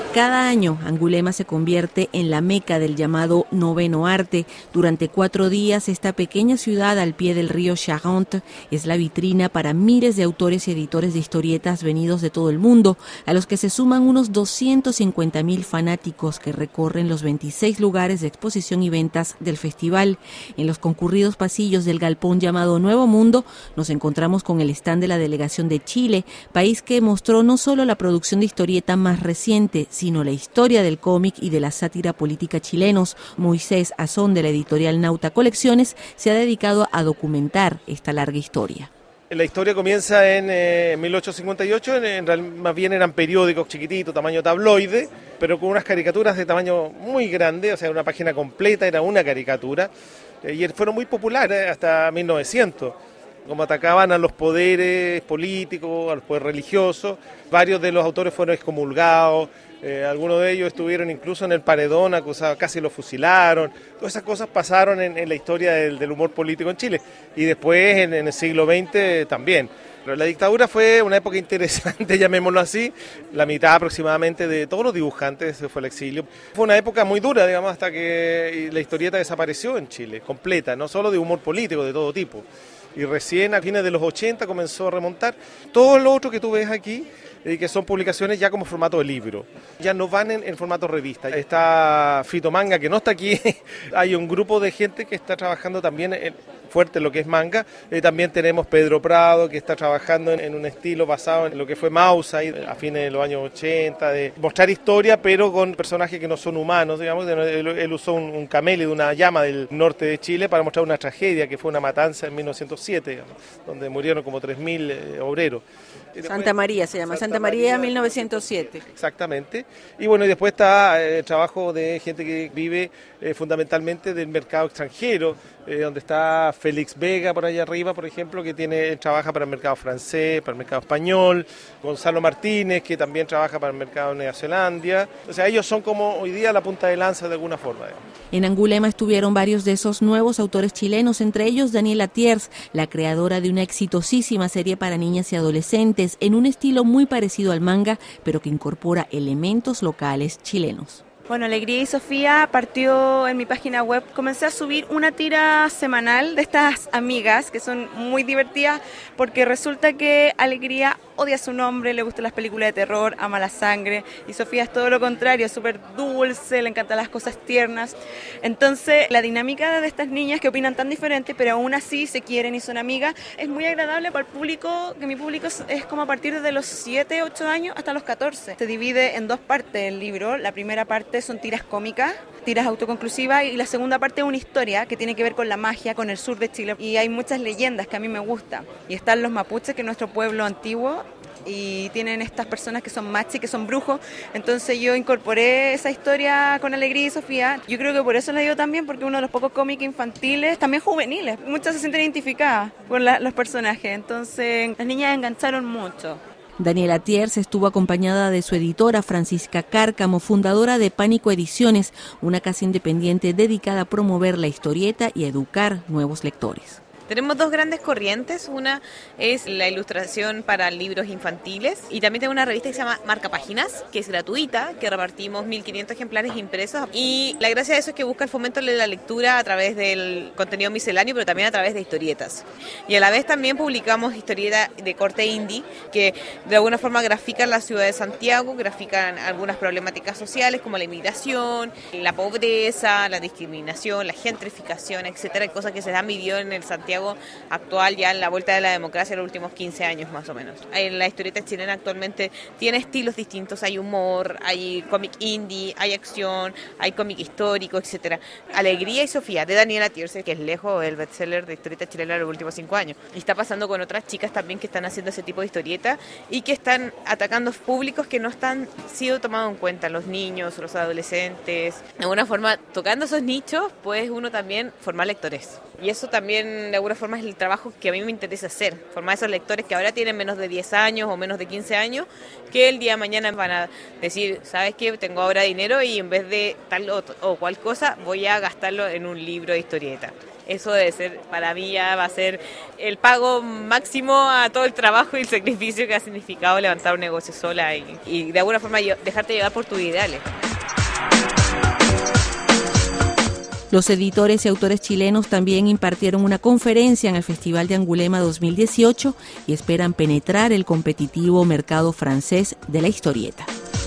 Cada año, Angulema se convierte en la meca del llamado noveno arte. Durante 4 días, esta pequeña ciudad al pie del río Charente es la vitrina para miles de autores y editores de historietas venidos de todo el mundo, a los que se suman unos 250.000 fanáticos que recorren los 26 lugares de exposición y ventas del festival. En los concurridos pasillos del galpón llamado Nuevo Mundo, nos encontramos con el stand de la delegación de Chile, país que mostró no solo la producción de historieta más reciente, sino la historia del cómic y de la sátira política chilenos. Moisés Azón, de la editorial Nauta Colecciones, se ha dedicado a documentar esta larga historia. La historia comienza en 1858, más bien eran periódicos chiquititos, tamaño tabloide, pero con unas caricaturas de tamaño muy grande, o sea, una página completa era una caricatura, y fueron muy populares hasta 1900. Como atacaban a los poderes políticos, a los poderes religiosos. Varios de los autores fueron excomulgados, algunos de ellos estuvieron incluso en el paredón, acusados, casi los fusilaron. Todas esas cosas pasaron en la historia del humor político en Chile. Y después, en el siglo XX, también. Pero la dictadura fue una época interesante, llamémoslo así. La mitad aproximadamente de todos los dibujantes se fue al exilio. Fue una época muy dura, digamos, hasta que la historieta desapareció en Chile, completa, no solo de humor político, de todo tipo. Y recién a fines de los 80 comenzó a remontar. Todo lo otro que tú ves aquí, que son publicaciones ya como formato de libro, ya no van en formato revista. Está Fito Manga, que no está aquí. Hay un grupo de gente que está trabajando también fuerte en lo que es manga. También tenemos Pedro Prado, que está trabajando en un estilo basado en lo que fue Maus a fines de los años 80, de mostrar historia, pero con personajes que no son humanos, digamos. Él usó un camello de una llama del norte de Chile para mostrar una tragedia, que fue una matanza en 1907, digamos, donde murieron como 3.000 obreros. Santa María se llama, Santa María 1907. Exactamente. Y bueno, y después está el trabajo de gente que vive fundamentalmente del mercado extranjero, donde está Félix Vega por allá arriba, por ejemplo, que trabaja para el mercado francés, para el mercado español, Gonzalo Martínez, que también trabaja para el mercado de Nueva Zelanda. O sea, ellos son como hoy día la punta de lanza de alguna forma. En Angulema estuvieron varios de esos nuevos autores chilenos, entre ellos Daniela Thiers, la creadora de una exitosísima serie para niñas y adolescentes, en un estilo muy parecido al manga, pero que incorpora elementos locales chilenos. Bueno, Alegría y Sofía partió en mi página web. Comencé a subir una tira semanal de estas amigas que son muy divertidas, porque resulta que Alegría odia su nombre, le gustan las películas de terror, ama la sangre, y Sofía es todo lo contrario, es súper dulce, le encantan las cosas tiernas. Entonces, la dinámica de estas niñas que opinan tan diferente, pero aún así se quieren y son amigas, es muy agradable para el público, que mi público es como a partir de los 7, 8 años hasta los 14. Se divide en 2 partes el libro. La primera parte son tiras cómicas, tiras autoconclusivas, y la segunda parte es una historia que tiene que ver con la magia, con el sur de Chile, y hay muchas leyendas que a mí me gustan. Y están los mapuches, que es nuestro pueblo antiguo, y tienen estas personas que son machis, que son brujos. Entonces yo incorporé esa historia con Alegría y Sofía. Yo creo que por eso la digo también, porque uno de los pocos cómics infantiles, también juveniles, muchas se sienten identificadas con los personajes, entonces las niñas engancharon mucho. Daniela Thiers estuvo acompañada de su editora Francisca Cárcamo, fundadora de Pánico Ediciones, una casa independiente dedicada a promover la historieta y a educar nuevos lectores. Tenemos 2 grandes corrientes. Una es la ilustración para libros infantiles, y también tengo una revista que se llama Marca Páginas, que es gratuita, que repartimos 1.500 ejemplares impresos, y la gracia de eso es que busca el fomento de la lectura a través del contenido misceláneo, pero también a través de historietas. Y a la vez también publicamos historietas de corte indie, que de alguna forma grafican la ciudad de Santiago, grafican algunas problemáticas sociales como la inmigración, la pobreza, la discriminación, la gentrificación, etcétera, cosas que se han vivido en el Santiago actual, ya en la vuelta de la democracia en los últimos 15 años más o menos. La historieta chilena actualmente tiene estilos distintos, hay humor, hay cómic indie, hay acción, hay cómic histórico, etcétera. Alegría y Sofía, de Daniela Thiers, que es lejos el bestseller de historieta chilena de los últimos 5 años. Y está pasando con otras chicas también que están haciendo ese tipo de historieta y que están atacando públicos que no están sido tomados en cuenta, los niños, los adolescentes. De alguna forma, tocando esos nichos, pues uno también formar lectores. Y eso también de alguna forma es el trabajo que a mí me interesa hacer, formar esos lectores que ahora tienen menos de 10 años o menos de 15 años, que el día de mañana van a decir, ¿sabes qué? Tengo ahora dinero y en vez de tal o cual cosa voy a gastarlo en un libro de historieta. eso debe ser, para mí ya va a ser el pago máximo a todo el trabajo y el sacrificio que ha significado levantar un negocio sola y de alguna forma dejarte llevar por tus ideales. Los editores y autores chilenos también impartieron una conferencia en el Festival de Angulema 2018 y esperan penetrar el competitivo mercado francés de la historieta.